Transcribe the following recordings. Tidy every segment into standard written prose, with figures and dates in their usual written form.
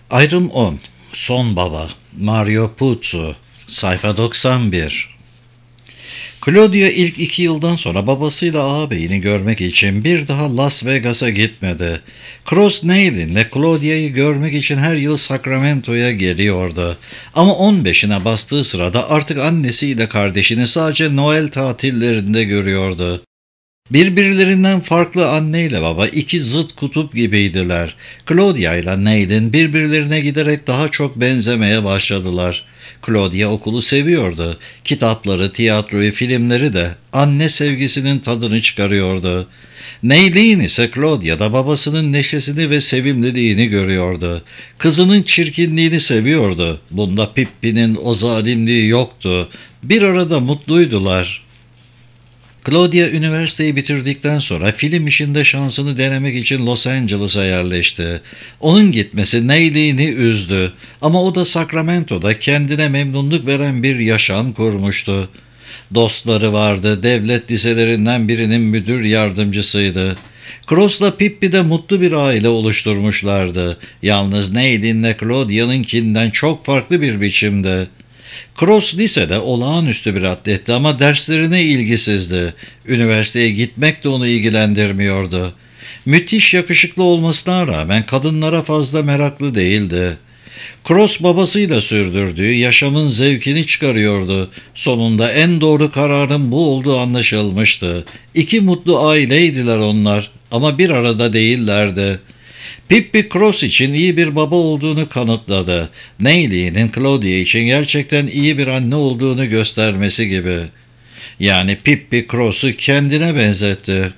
Ayrım 10. Son Baba. Mario Puzo. Sayfa 91. Claudia ilk 2 yıldan sonra babasıyla ağabeyini görmek için bir daha Las Vegas'a gitmedi. Cross Neil'in ve Claudia'yı görmek için her yıl Sacramento'ya geliyordu. Ama 15'ine bastığı sırada artık annesiyle kardeşini sadece Noel tatillerinde görüyordu. Birbirlerinden farklı anne ile baba iki zıt kutup gibiydiler. Claudia ile Neil'in birbirlerine giderek daha çok benzemeye başladılar. Claudia okulu seviyordu. Kitapları, tiyatroyu, filmleri de anne sevgisinin tadını çıkarıyordu. Neil'in ise Claudia'da babasının neşesini ve sevimliliğini görüyordu. Kızının çirkinliğini seviyordu. Bunda Pippi'nin o zalimliği yoktu. Bir arada mutluydular. Claudia üniversiteyi bitirdikten sonra film işinde şansını denemek için Los Angeles'a yerleşti. Onun gitmesi Neil'ini üzdü ama o da Sacramento'da kendine memnunluk veren bir yaşam kurmuştu. Dostları vardı, devlet liselerinden birinin müdür yardımcısıydı. Cross'la Pippi de mutlu bir aile oluşturmuşlardı. Yalnız Neil'inle Claudia'nınkinden çok farklı bir biçimde. Cross lisede olağanüstü bir atletti ama derslerine ilgisizdi. Üniversiteye gitmek de onu ilgilendirmiyordu. Müthiş yakışıklı olmasına rağmen kadınlara fazla meraklı değildi. Cross babasıyla sürdürdüğü yaşamın zevkini çıkarıyordu. Sonunda en doğru kararın bu olduğu anlaşılmıştı. İki mutlu aileydiler onlar ama bir arada değillerdi. Pippi Cross için iyi bir baba olduğunu kanıtladı. Neil'inin Claudia için gerçekten iyi bir anne olduğunu göstermesi gibi. Yani Pippi Cross'u kendine benzetti.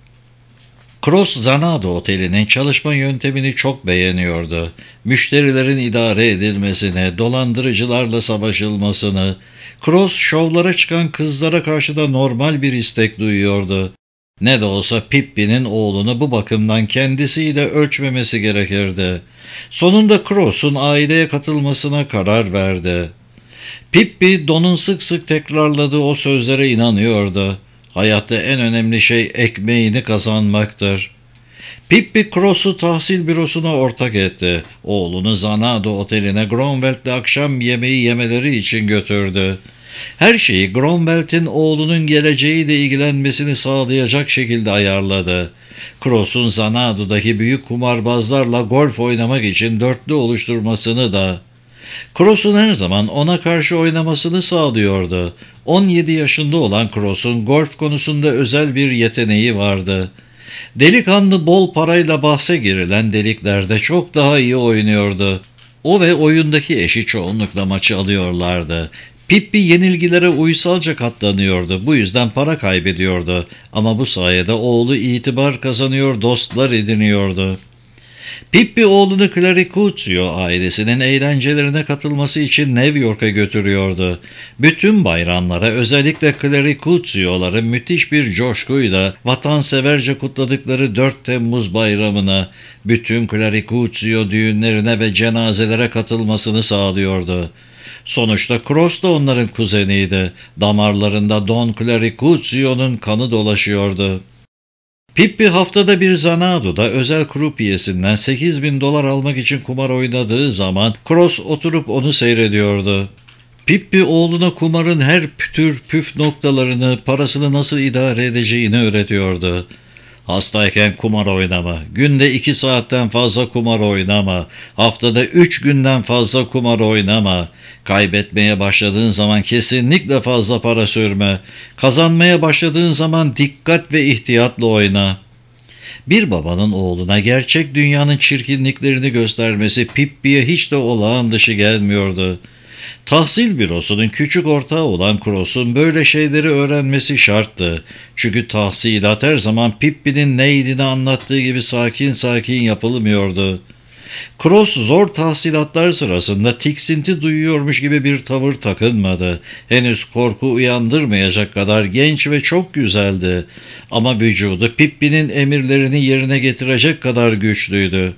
Cross Zanado Oteli'nin çalışma yöntemini çok beğeniyordu. Müşterilerin idare edilmesini, dolandırıcılarla savaşılmasını, Cross şovlara çıkan kızlara karşı da normal bir istek duyuyordu. Ne de olsa Pippi'nin oğlunu bu bakımdan kendisiyle ölçmemesi gerekirdi. Sonunda Cross'un aileye katılmasına karar verdi. Pippi Don'un sık sık tekrarladığı o sözlere inanıyordu. Hayatta en önemli şey ekmeğini kazanmaktır. Pippi Cross'u tahsil bürosuna ortak etti. Oğlunu Zanado Oteli'ne Gromveld'le akşam yemeği yemeleri için götürdü. Her şeyi Gromveld'in oğlunun geleceğiyle ilgilenmesini sağlayacak şekilde ayarladı. Cross'un Zanado'daki büyük kumarbazlarla golf oynamak için dörtlü oluşturmasını da. Cross'un her zaman ona karşı oynamasını sağlıyordu. 17 yaşında olan Cross'un golf konusunda özel bir yeteneği vardı. Delikanlı bol parayla bahse girilen deliklerde çok daha iyi oynuyordu. O ve oyundaki eşi çoğunlukla maçı alıyorlardı. Pippi yenilgilere uysalca katlanıyordu. Bu yüzden para kaybediyordu. Ama bu sayede oğlu itibar kazanıyor, dostlar ediniyordu. Pippi oğlunu Claricuzio ailesinin eğlencelerine katılması için New York'a götürüyordu. Bütün bayramlara, özellikle Claricuzio'ların müthiş bir coşkuyla vatanseverce kutladıkları 4 Temmuz bayramına, bütün Claricuzio düğünlerine ve cenazelere katılmasını sağlıyordu. Sonuçta Cross da onların kuzeniydi. Damarlarında Don Claricuzio'nun kanı dolaşıyordu. Pippi haftada bir Zanado'da özel krupiyesinden $8.000 almak için kumar oynadığı zaman Cross oturup onu seyrediyordu. Pippi oğluna kumarın her tür püf noktalarını, parasını nasıl idare edeceğini öğretiyordu. Hastayken kumar oynama, günde 2 saatten fazla kumar oynama, haftada 3 günden fazla kumar oynama, kaybetmeye başladığın zaman kesinlikle fazla para sürme, kazanmaya başladığın zaman dikkat ve ihtiyatla oyna. Bir babanın oğluna gerçek dünyanın çirkinliklerini göstermesi Pippi'ye hiç de olağan dışı gelmiyordu. Tahsil bürosunun küçük ortağı olan Cross'un böyle şeyleri öğrenmesi şarttı. Çünkü tahsilat her zaman Pippi'nin neylini anlattığı gibi sakin sakin yapılmıyordu. Cross zor tahsilatlar sırasında tiksinti duyuyormuş gibi bir tavır takınmadı. Henüz korku uyandırmayacak kadar genç ve çok güzeldi. Ama vücudu Pippi'nin emirlerini yerine getirecek kadar güçlüydü.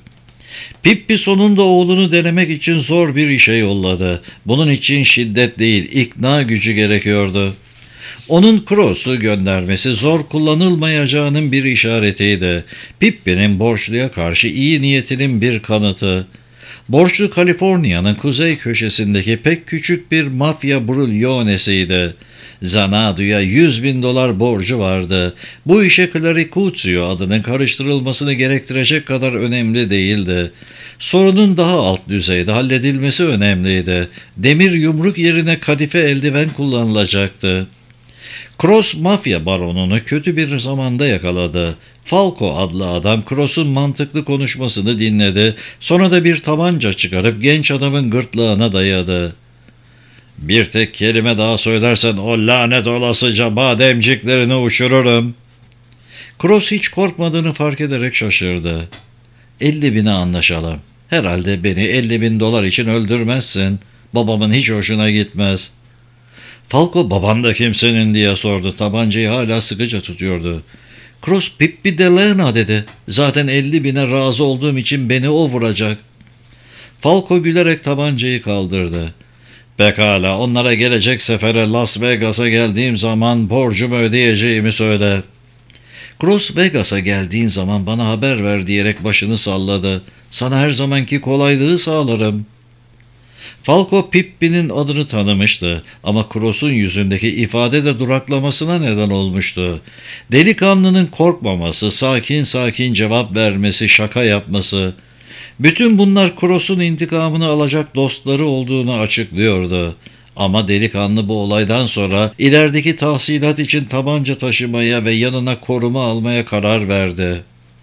Pippi sonunda oğlunu denemek için zor bir işe yolladı. Bunun için şiddet değil, ikna gücü gerekiyordu. Onun Cross'u göndermesi zor kullanılmayacağının bir işaretiydi. Pippi'nin borçluya karşı iyi niyetinin bir kanıtı. Borçlu Kaliforniya'nın kuzey köşesindeki pek küçük bir mafya brulyonesiydi. Zanadu'ya 100.000 dolar borcu vardı. Bu işe Claricuzio adının karıştırılmasını gerektirecek kadar önemli değildi. Sorunun daha alt düzeyde halledilmesi önemliydi. Demir yumruk yerine kadife eldiven kullanılacaktı. Cross mafya baronunu kötü bir zamanda yakaladı. Falco adlı adam Cross'un mantıklı konuşmasını dinledi. Sonra da bir tabanca çıkarıp genç adamın gırtlağına dayadı. "Bir tek kelime daha söylersen o lanet olasıca bademciklerini uçururum." Cross hiç korkmadığını fark ederek şaşırdı. 50.000'e anlaşalım. Herhalde beni 50.000 dolar için öldürmezsin. Babamın hiç hoşuna gitmez. Falco baban da kimsenin diye sordu. Tabancayı hala sıkıca tutuyordu. Cross Pippi Delena dedi. Zaten 50.000'e razı olduğum için beni o vuracak. Falco gülerek tabancayı kaldırdı. Pekala, onlara gelecek sefere Las Vegas'a geldiğim zaman borcumu ödeyeceğimi söyle. Cross Vegas'a geldiğin zaman bana haber ver diyerek başını salladı. Sana her zamanki kolaylığı sağlarım. Falco Pippi'nin adını tanımıştı ama Cross'un yüzündeki ifade de duraklamasına neden olmuştu. Delikanlının korkmaması, sakin sakin cevap vermesi, şaka yapması, bütün bunlar Cross'un intikamını alacak dostları olduğunu açıklıyordu. Ama delikanlı bu olaydan sonra ilerideki tahsilat için tabanca taşımaya ve yanına koruma almaya karar verdi.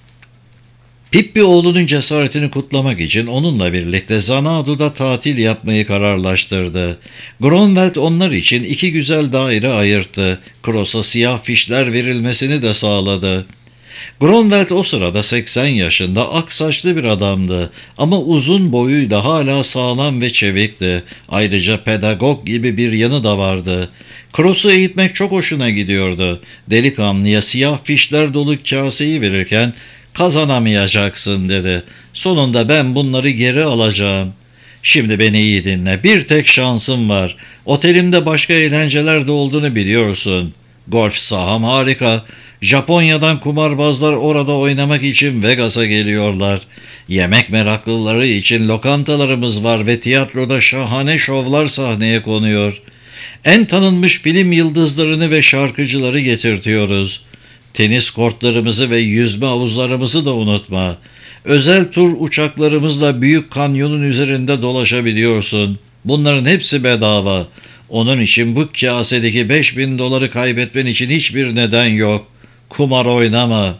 Pippi oğlunun cesaretini kutlamak için onunla birlikte Xanadu'da tatil yapmayı kararlaştırdı. Gronwald onlar için 2 güzel daire ayırttı. Cross'a siyah fişler verilmesini de sağladı. Gronwald o sırada 80 yaşında ak saçlı bir adamdı ama uzun boyuyla hala sağlam ve çevikti. Ayrıca pedagog gibi bir yanı da vardı. Cross'u eğitmek çok hoşuna gidiyordu. Delikanlıya siyah fişler dolu kaseyi verirken "Kazanamayacaksın," dedi. "Sonunda ben bunları geri alacağım. Şimdi beni iyi dinle. Bir tek şansım var. Otelimde başka eğlenceler de olduğunu biliyorsun. Golf saham harika. Japonya'dan kumarbazlar orada oynamak için Vegas'a geliyorlar. Yemek meraklıları için lokantalarımız var ve tiyatroda şahane şovlar sahneye konuyor. En tanınmış film yıldızlarını ve şarkıcıları getirtiyoruz. Tenis kortlarımızı ve yüzme havuzlarımızı da unutma. Özel tur uçaklarımızla Büyük Kanyon'un üzerinde dolaşabiliyorsun. Bunların hepsi bedava. Onun için bu kasedeki 5.000 doları kaybetmen için hiçbir neden yok. Kumar oynama."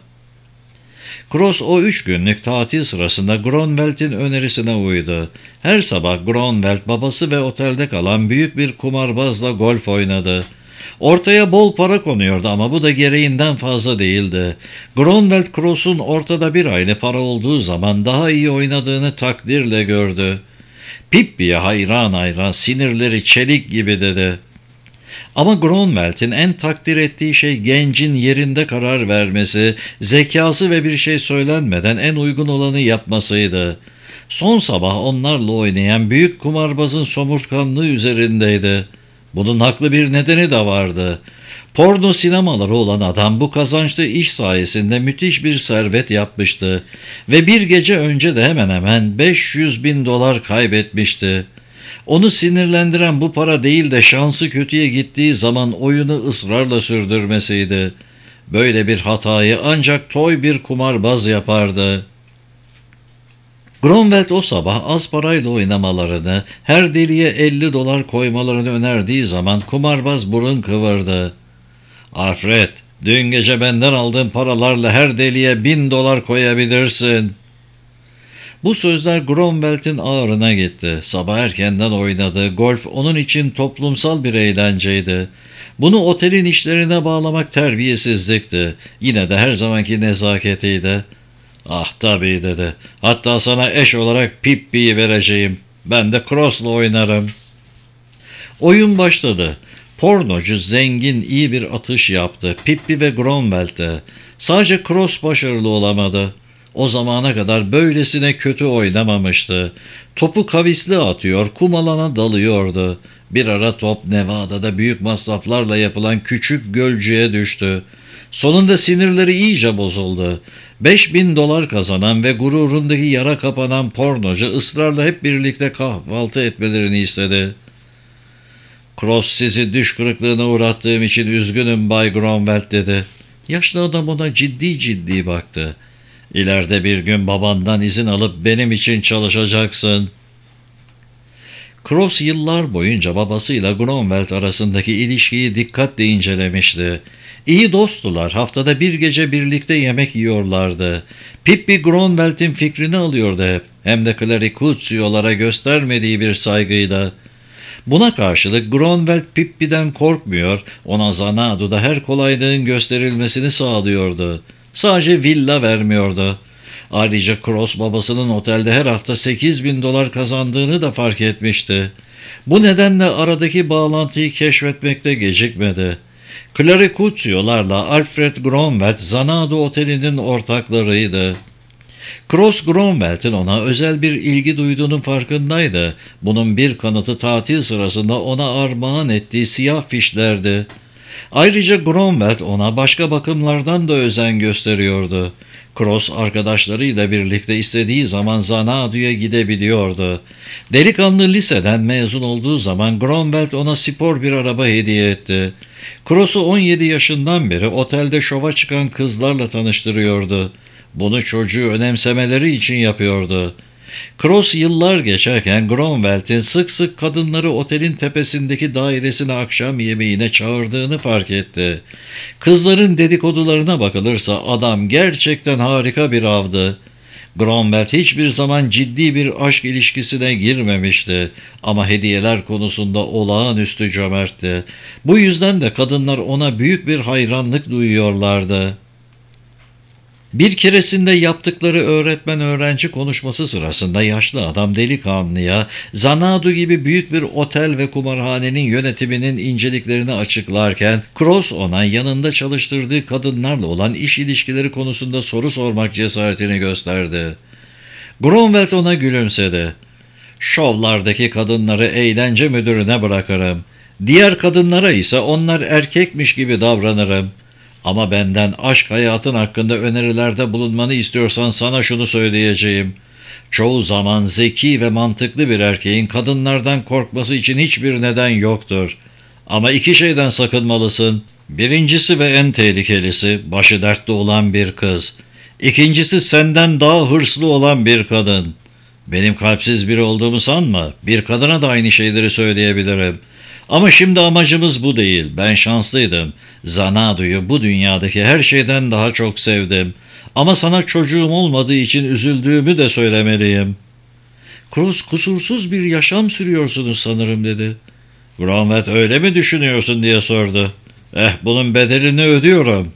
Cross o 3 günlük tatil sırasında Gronwald'in önerisine uydu. Her sabah Gronwald babası ve otelde kalan büyük bir kumarbazla golf oynadı. Ortaya bol para konuyordu ama bu da gereğinden fazla değildi. Gronwald Cross'un ortada bir aylı para olduğu zaman daha iyi oynadığını takdirle gördü. Pippi'ye hayran hayran, sinirleri çelik gibi dedi. Ama Gronwald'in en takdir ettiği şey gencin yerinde karar vermesi, zekası ve bir şey söylenmeden en uygun olanı yapmasıydı. Son sabah onlarla oynayan büyük kumarbazın somurtkanlığı üzerindeydi. Bunun haklı bir nedeni de vardı. Porno sinemaları olan adam bu kazançlı iş sayesinde müthiş bir servet yapmıştı ve bir gece önce de hemen hemen 500.000 dolar kaybetmişti. Onu sinirlendiren bu para değil de şansı kötüye gittiği zaman oyunu ısrarla sürdürmesiydi. Böyle bir hatayı ancak toy bir kumarbaz yapardı. Gronwald o sabah az parayla oynamalarını, her deliye 50 dolar koymalarını önerdiği zaman kumarbaz burun kıvırdı. "Alfred, dün gece benden aldığın paralarla her deliye 1.000 dolar koyabilirsin." Bu sözler Gronwald'in ağrına gitti. Sabah erkenden oynadığı golf onun için toplumsal bir eğlenceydi. Bunu otelin işlerine bağlamak terbiyesizlikti. Yine de her zamanki nezaketiydi. "Ah tabii," dedi. "Hatta sana eş olarak Pippi'yi vereceğim. Ben de Cross'la oynarım." Oyun başladı. Pornocu zengin iyi bir atış yaptı. Pippi ve Gronwald de. Sadece Cross başarılı olamadı. O zamana kadar böylesine kötü oynamamıştı. Topu kavisli atıyor, kum alana dalıyordu. Bir ara top Nevada'da büyük masraflarla yapılan küçük gölcüğe düştü. Sonunda sinirleri iyice bozuldu. $5.000 kazanan ve gururundaki yara kapanan pornocu ısrarla hep birlikte kahvaltı etmelerini istedi. "Cross, sizi düş kırıklığına uğrattığım için üzgünüm Bay Gromwelt," dedi. Yaşlı adam ona ciddi ciddi baktı. "İleride bir gün babandan izin alıp benim için çalışacaksın." Cross yıllar boyunca babasıyla Gromwelt arasındaki ilişkiyi dikkatle incelemişti. İyi dosttular, haftada bir gece birlikte yemek yiyorlardı. Pippi Gromwelt'in fikrini alıyordu hep, hem de Claricuzio'lara göstermediği bir saygıyla. Buna karşılık Gromwelt Pippi'den korkmuyor, ona Xanadu'da her kolaylığın gösterilmesini sağlıyordu. Sadece villa vermiyordu. Ayrıca Cross babasının otelde her hafta $8.000 kazandığını da fark etmişti. Bu nedenle aradaki bağlantıyı keşfetmekte gecikmedi. Claricuzio'larla Alfred Gromwelt Xanadu Oteli'nin ortaklarıydı. Cross Gromwelt'in ona özel bir ilgi duyduğunun farkındaydı. Bunun bir kanıtı tatil sırasında ona armağan ettiği siyah fişlerdi. Ayrıca Gromwelt ona başka bakımlardan da özen gösteriyordu. Cross arkadaşlarıyla birlikte istediği zaman Xanadu'ya gidebiliyordu. Delikanlı liseden mezun olduğu zaman Gromwelt ona spor bir araba hediye etti. Cross'u 17 yaşından beri otelde şova çıkan kızlarla tanıştırıyordu. Bunu çocuğu önemsemeleri için yapıyordu. Cross yıllar geçerken Gromwelt'in sık sık kadınları otelin tepesindeki dairesine akşam yemeğine çağırdığını fark etti. Kızların dedikodularına bakılırsa adam gerçekten harika bir avdı. Gromwelt hiçbir zaman ciddi bir aşk ilişkisine girmemişti ama hediyeler konusunda olağanüstü cömertti. Bu yüzden de kadınlar ona büyük bir hayranlık duyuyorlardı. Bir keresinde yaptıkları öğretmen-öğrenci konuşması sırasında yaşlı adam delikanlıya Xanadu gibi büyük bir otel ve kumarhanenin yönetiminin inceliklerini açıklarken Cross ona yanında çalıştırdığı kadınlarla olan iş ilişkileri konusunda soru sormak cesaretini gösterdi. Gromwelt ona gülümsedi. "Şovlardaki kadınları eğlence müdürüne bırakırım. Diğer kadınlara ise onlar erkekmiş gibi davranırım. Ama benden aşk hayatın hakkında önerilerde bulunmanı istiyorsan sana şunu söyleyeceğim. Çoğu zaman zeki ve mantıklı bir erkeğin kadınlardan korkması için hiçbir neden yoktur. Ama iki şeyden sakınmalısın. Birincisi ve en tehlikelisi başı dertte olan bir kız. İkincisi senden daha hırslı olan bir kadın. Benim kalpsiz biri olduğumu sanma. Bir kadına da aynı şeyleri söyleyebilirim. Ama şimdi amacımız bu değil. Ben şanslıydım. Xanadu'yu bu dünyadaki her şeyden daha çok sevdim. Ama sana çocuğum olmadığı için üzüldüğümü de söylemeliyim." "Cross, kusursuz bir yaşam sürüyorsunuz sanırım," dedi. Gromwelt "Öyle mi düşünüyorsun?" diye sordu. Bunun bedelini ödüyorum."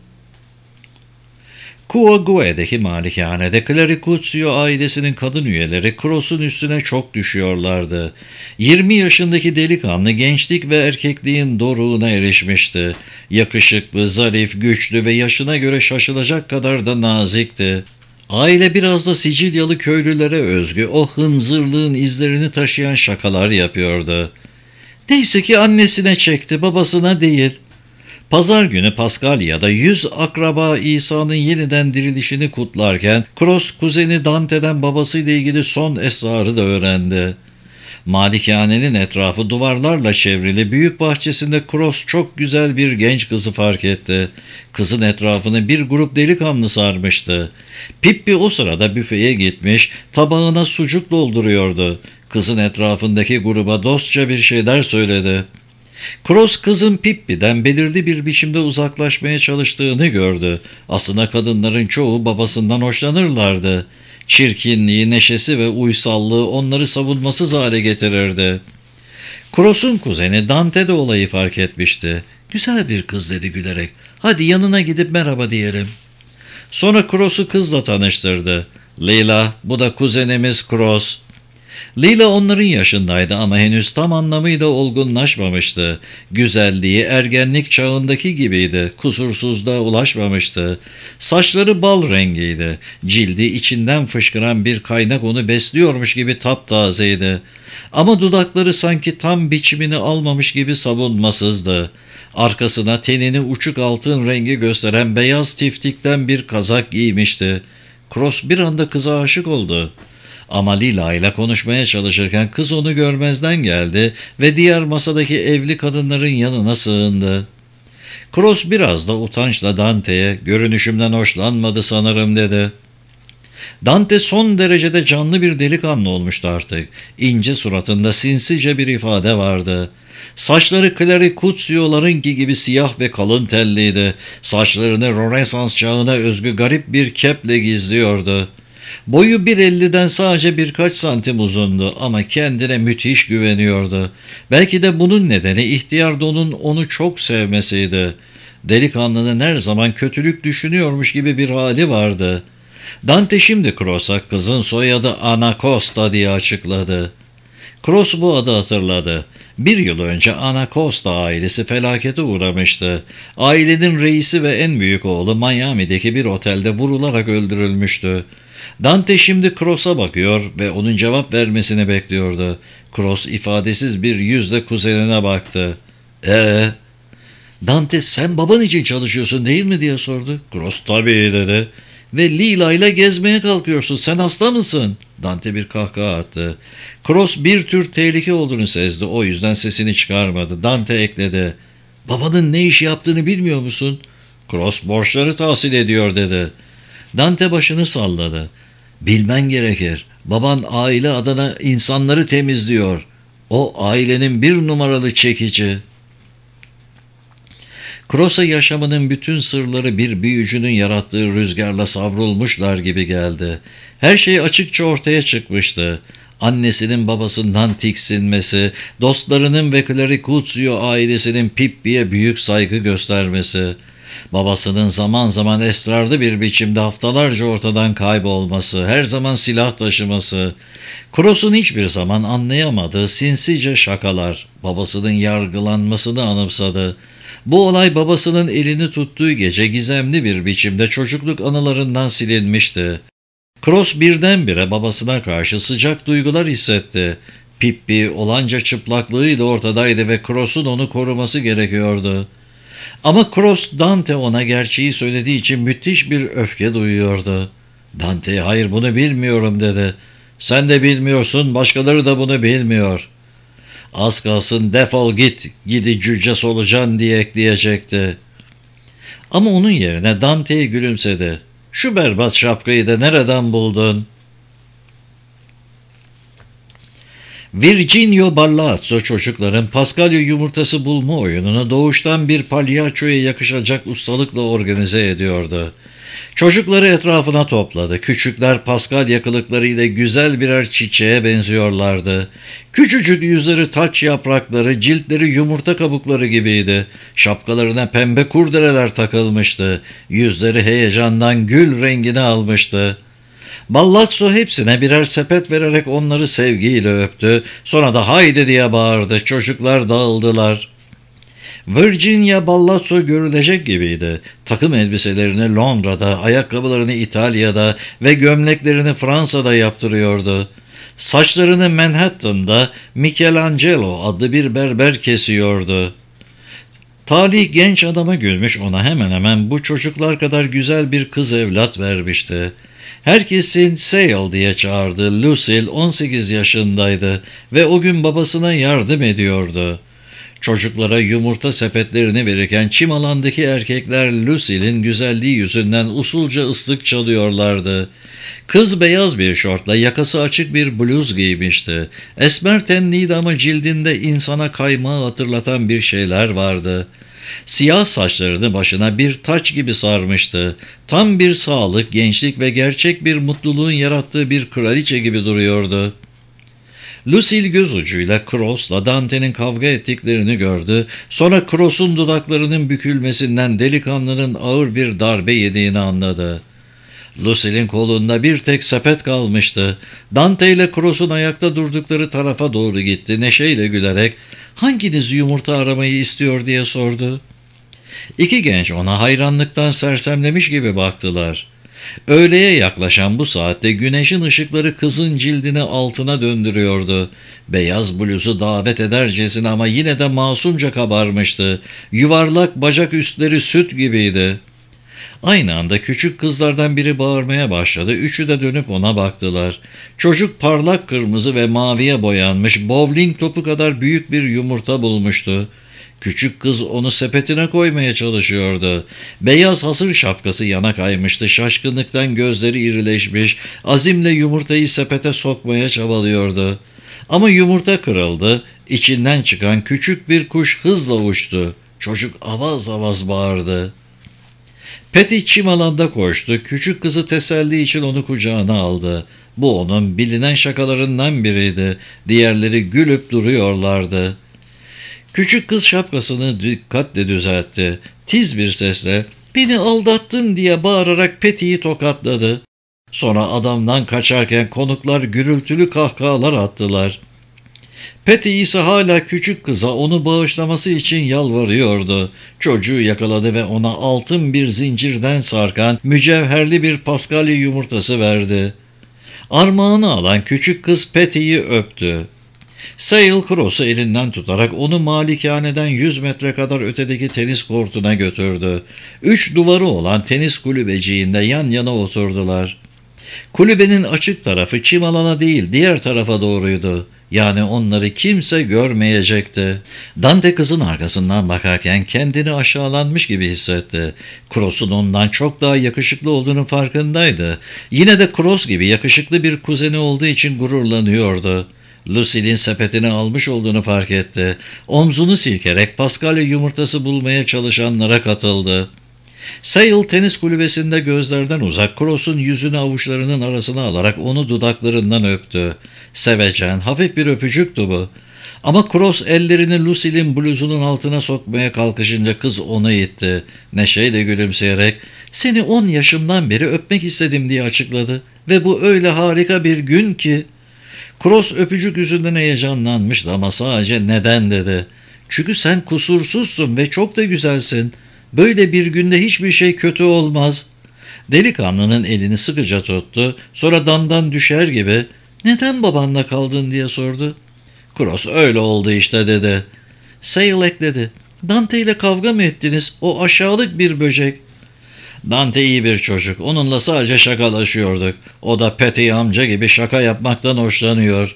Kuogue'deki malikanede Claricuzio ailesinin kadın üyeleri Cross'un üstüne çok düşüyorlardı. 20 yaşındaki delikanlı gençlik ve erkekliğin doruğuna erişmişti. Yakışıklı, zarif, güçlü ve yaşına göre şaşılacak kadar da nazikti. Aile biraz da Sicilyalı köylülere özgü o hınzırlığın izlerini taşıyan şakalar yapıyordu. "Neyse ki annesine çekti, babasına değil." Pazar günü Paskalya'da 100 akraba İsa'nın yeniden dirilişini kutlarken Cross kuzeni Dante'den babasıyla ilgili son esrarı da öğrendi. Malikanenin etrafı duvarlarla çevrili büyük bahçesinde Cross çok güzel bir genç kızı fark etti. Kızın etrafını bir grup delikanlı sarmıştı. Pippi o sırada büfeye gitmiş, tabağına sucuk dolduruyordu. Kızın etrafındaki gruba dostça bir şeyler söyledi. Cross kızın Pippi'den belirli bir biçimde uzaklaşmaya çalıştığını gördü. Aslında kadınların çoğu babasından hoşlanırlardı. Çirkinliği, neşesi ve uysallığı onları savunmasız hale getirirdi. Cross'un kuzeni Dante de olayı fark etmişti. "Güzel bir kız," dedi gülerek. "Hadi yanına gidip merhaba diyelim." Sonra Cross'u kızla tanıştırdı. "Lila, bu da kuzenimiz Cross." Lila onların yaşındaydı ama henüz tam anlamıyla olgunlaşmamıştı. Güzelliği ergenlik çağındaki gibiydi. Kusursuzluğa ulaşmamıştı. Saçları bal rengiydi. Cildi içinden fışkıran bir kaynak onu besliyormuş gibi taptazeydi. Ama dudakları sanki tam biçimini almamış gibi savunmasızdı. Arkasına tenini uçuk altın rengi gösteren beyaz tiftikten bir kazak giymişti. Cross bir anda kıza aşık oldu. Ama Lila ile konuşmaya çalışırken kız onu görmezden geldi ve diğer masadaki evli kadınların yanına sığındı. Cross biraz da utançla Dante'ye "Görünüşümden hoşlanmadı sanırım" dedi. Dante son derecede canlı bir delikanlı olmuştu artık. İnce suratında sinsice bir ifade vardı. Saçları Claricuzio'larınki gibi siyah ve kalın telliydi. Saçlarını Rönesans çağına özgü garip bir keple gizliyordu. Boyu 1.50'den sadece birkaç santim uzundu ama kendine müthiş güveniyordu. Belki de bunun nedeni ihtiyar Don'un onu çok sevmesiydi. Delikanlının her zaman kötülük düşünüyormuş gibi bir hali vardı. Dante şimdi Cross'a kızın soyadı Anacosta diye açıkladı. Cross bu adı hatırladı. 1 yıl önce Anacosta ailesi felakete uğramıştı. Ailenin reisi ve en büyük oğlu Miami'deki bir otelde vurularak öldürülmüştü. Dante şimdi Cross'a bakıyor ve onun cevap vermesini bekliyordu. Cross ifadesiz bir yüzle kuzenine baktı. Dante sen baban için çalışıyorsun değil mi diye sordu. Cross tabii dedi. Ve Lila ile gezmeye kalkıyorsun. Sen hasta mısın? Dante bir kahkaha attı. Cross bir tür tehlike olduğunu sezdi. O yüzden sesini çıkarmadı. Dante ekledi. Babanın ne iş yaptığını bilmiyor musun? Cross borçları tahsil ediyor dedi. Dante başını salladı. Bilmen gerekir. Baban aile adına insanları temizliyor. O ailenin 1 numaralı çekici. Cross'a yaşamının bütün sırları bir büyücünün yarattığı rüzgarla savrulmuşlar gibi geldi. Her şey açıkça ortaya çıkmıştı. Annesinin babasından tiksinmesi, dostlarının ve Claricuzio ailesinin Pippi'ye büyük saygı göstermesi, babasının zaman zaman esrarlı bir biçimde haftalarca ortadan kaybolması, her zaman silah taşıması, Cross'un hiçbir zaman anlayamadığı sinsice şakalar, babasının yargılanmasını anımsadı. Bu olay babasının elini tuttuğu gece gizemli bir biçimde çocukluk anılarından silinmişti. Cross birdenbire babasına karşı sıcak duygular hissetti. Pippi olanca çıplaklığıyla ortadaydı ve Cross'un onu koruması gerekiyordu. Ama Cross, Dante ona gerçeği söylediği için müthiş bir öfke duyuyordu. Dante, hayır bunu bilmiyorum dedi. Sen de bilmiyorsun, başkaları da bunu bilmiyor. Az kalsın defol git, gidi cüce solucan diye ekleyecekti. Ama onun yerine Dante'ye gülümsedi. Şu berbat şapkayı da nereden buldun? Virginio Ballazzo çocukların Paskalya yumurtası bulma oyununu doğuştan bir palyaçoya yakışacak ustalıkla organize ediyordu. Çocukları etrafına topladı. Küçükler Paskalya kılıklarıyla güzel birer çiçeğe benziyorlardı. Küçücük yüzleri taç yaprakları, ciltleri yumurta kabukları gibiydi. Şapkalarına pembe kurdereler takılmıştı. Yüzleri heyecandan gül rengini almıştı. Ballazzo hepsine birer sepet vererek onları sevgiyle öptü. Sonra da haydi diye bağırdı. Çocuklar dağıldılar. Virginia Ballazzo görülecek gibiydi. Takım elbiselerini Londra'da, ayakkabılarını İtalya'da ve gömleklerini Fransa'da yaptırıyordu. Saçlarını Manhattan'da Michelangelo adlı bir berber kesiyordu. Talih genç adama gülmüş, ona hemen hemen bu çocuklar kadar güzel bir kız evlat vermişti. Herkesin Sale diye çağırdığı Lucille 18 yaşındaydı ve o gün babasına yardım ediyordu. Çocuklara yumurta sepetlerini verirken çim alandaki erkekler Lucille'in güzelliği yüzünden usulca ıslık çalıyorlardı. Kız beyaz bir şortla yakası açık bir bluz giymişti. Esmer tenliydi ama cildinde insana kaymağı hatırlatan bir şeyler vardı. Siyah saçlarını başına bir taç gibi sarmıştı. Tam bir sağlık, gençlik ve gerçek bir mutluluğun yarattığı bir kraliçe gibi duruyordu. Lucille göz ucuyla Cross'la Dante'nin kavga ettiklerini gördü. Sonra Cross'un dudaklarının bükülmesinden delikanlının ağır bir darbe yediğini anladı. Lucille'in kolunda bir tek sepet kalmıştı. Dante ile Cross'un ayakta durdukları tarafa doğru gitti. Neşeyle gülerek "Hanginiz yumurta aramayı istiyor?" diye sordu. İki genç ona hayranlıktan sersemlemiş gibi baktılar. Öğleye yaklaşan bu saatte güneşin ışıkları kızın cildini altına döndürüyordu. Beyaz bluzu davet edercesine ama yine de masumca kabarmıştı. Yuvarlak bacak üstleri süt gibiydi. Aynı anda küçük kızlardan biri bağırmaya başladı. Üçü de dönüp ona baktılar. Çocuk parlak kırmızı ve maviye boyanmış, bowling topu kadar büyük bir yumurta bulmuştu. Küçük kız onu sepetine koymaya çalışıyordu. Beyaz hasır şapkası yana kaymıştı. Şaşkınlıktan gözleri irileşmiş, azimle yumurtayı sepete sokmaya çabalıyordu. Ama yumurta kırıldı. İçinden çıkan küçük bir kuş hızla uçtu. Çocuk avaz avaz bağırdı. Patty çim alanda koştu. Küçük kızı teselli için onu kucağına aldı. Bu onun bilinen şakalarından biriydi. Diğerleri gülüp duruyorlardı. Küçük kız şapkasını dikkatle düzeltti. Tiz bir sesle "Beni aldattın" diye bağırarak Patty'yi tokatladı. Sonra adamdan kaçarken konuklar gürültülü kahkahalar attılar. Patty ise hala küçük kıza onu bağışlaması için yalvarıyordu. Çocuğu yakaladı ve ona altın bir zincirden sarkan mücevherli bir paskalya yumurtası verdi. Armağanı alan küçük kız Patty'yi öptü. Sale Cross'u elinden tutarak onu malikaneden 100 metre kadar ötedeki tenis kortuna götürdü. 3 duvarı olan tenis kulübeciğinde yan yana oturdular. Kulübenin açık tarafı çim alana değil, diğer tarafa doğruydu. Yani onları kimse görmeyecekti. Dante kızın arkasından bakarken kendini aşağılanmış gibi hissetti. Cross'un ondan çok daha yakışıklı olduğunu farkındaydı. Yine de Cross gibi yakışıklı bir kuzeni olduğu için gururlanıyordu. Lucille'in sepetini almış olduğunu fark etti. Omzunu silkerek paskalya yumurtası bulmaya çalışanlara katıldı. Sale tenis kulübesinde gözlerden uzak Cross'un yüzünü avuçlarının arasına alarak onu dudaklarından öptü. Sevecen, hafif bir öpücüktü bu. Ama Cross ellerini Lucille'in bluzunun altına sokmaya kalkışınca kız onu itti. Neşeyle gülümseyerek "Seni 10 yaşımdan beri öpmek istedim" diye açıkladı. "Ve bu öyle harika bir gün ki..." Cross öpücük yüzünden heyecanlanmıştı ama sadece "Neden?" dedi. "Çünkü sen kusursuzsun ve çok da güzelsin. Böyle bir günde hiçbir şey kötü olmaz." Delikanlının elini sıkıca tuttu. Sonra damdan düşer gibi "Neden babanla kaldın?" diye sordu. Cross "Öyle oldu işte" dedi. Sale ekledi. "Dante ile kavga mı ettiniz? O aşağılık bir böcek." "Dante iyi bir çocuk. Onunla sadece şakalaşıyorduk. O da Patty amca gibi şaka yapmaktan hoşlanıyor."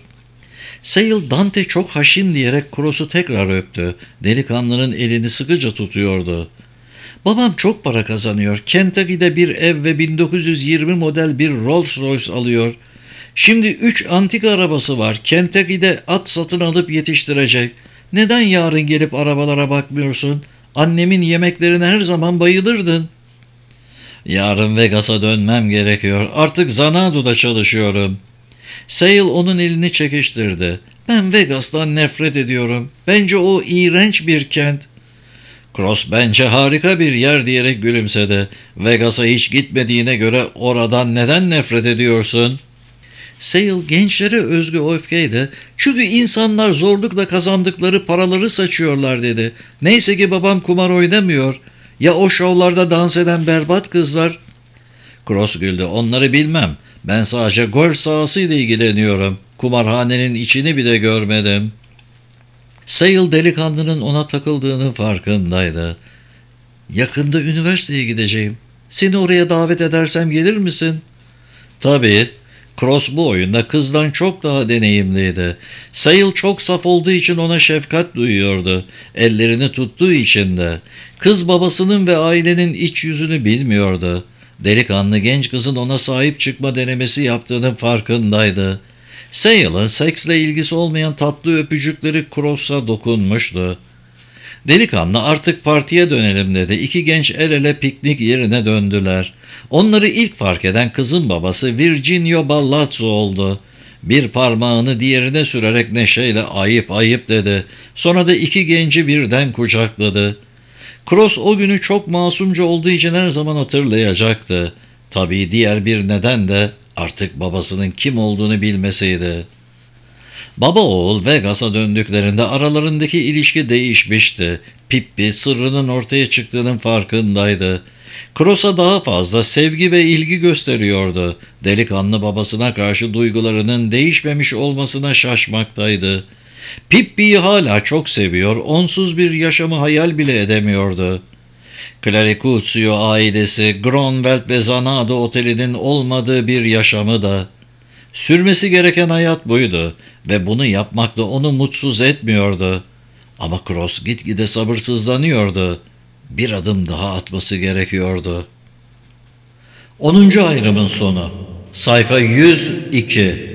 Sale "Dante çok haşin" diyerek Cross'u tekrar öptü. Delikanlının elini sıkıca tutuyordu. "Babam çok para kazanıyor. Kentucky'de bir ev ve 1920 model bir Rolls Royce alıyor. Şimdi 3 antika arabası var. Kentucky'de at satın alıp yetiştirecek. Neden yarın gelip arabalara bakmıyorsun? Annemin yemeklerine her zaman bayılırdın." "Yarın Vegas'a dönmem gerekiyor. Artık Zanadu'da çalışıyorum." Sale onun elini çekiştirdi. "Ben Vegas'tan nefret ediyorum. Bence o iğrenç bir kent." Cross "Bence harika bir yer" diyerek gülümsedi. "Vegas'a hiç gitmediğine göre oradan neden nefret ediyorsun?" Sale gençlere özgü öfkeyle "Çünkü insanlar zorlukla kazandıkları paraları saçıyorlar" dedi. "Neyse ki babam kumar oynamıyor. Ya o şovlarda dans eden berbat kızlar?" Cross güldü. "Onları bilmem. Ben sadece golf sahasıyla ilgileniyorum. Kumarhanenin içini bile görmedim." Sale delikanlının ona takıldığının farkındaydı. "Yakında üniversiteye gideceğim. Seni oraya davet edersem gelir misin?" "Tabii." Cross bu oyunda kızdan çok daha deneyimliydi. Sale çok saf olduğu için ona şefkat duyuyordu. Ellerini tuttuğu için de. Kız babasının ve ailenin iç yüzünü bilmiyordu. Delikanlı genç kızın ona sahip çıkma denemesi yaptığının farkındaydı. Sale'ın seksle ilgisi olmayan tatlı öpücükleri Cross'a dokunmuştu. Delikanlı "Artık partiye dönelim" dedi. İki genç el ele piknik yerine döndüler. Onları ilk fark eden kızın babası Virginio Ballazzo oldu. Bir parmağını diğerine sürerek neşeyle "Ayıp ayıp" dedi. Sonra da iki genci birden kucakladı. Cross o günü çok masumca olduğu için her zaman hatırlayacaktı. Tabii diğer bir neden de artık babasının kim olduğunu bilmesiydi. Baba oğul Vegas'a döndüklerinde aralarındaki ilişki değişmişti. Pippi sırrının ortaya çıktığının farkındaydı. Cross'a daha fazla sevgi ve ilgi gösteriyordu. Delikanlı babasına karşı duygularının değişmemiş olmasına şaşmaktaydı. Pippi'yi hala çok seviyor, onsuz bir yaşamı hayal bile edemiyordu. Claricuzio ailesi, Gronwald ve Zanado Oteli'nin olmadığı bir yaşamı da. Sürmesi gereken hayat buydu ve bunu yapmak da onu mutsuz etmiyordu. Ama Cross gitgide sabırsızlanıyordu. Bir adım daha atması gerekiyordu. 10. ayrımın sonu. Sayfa 102.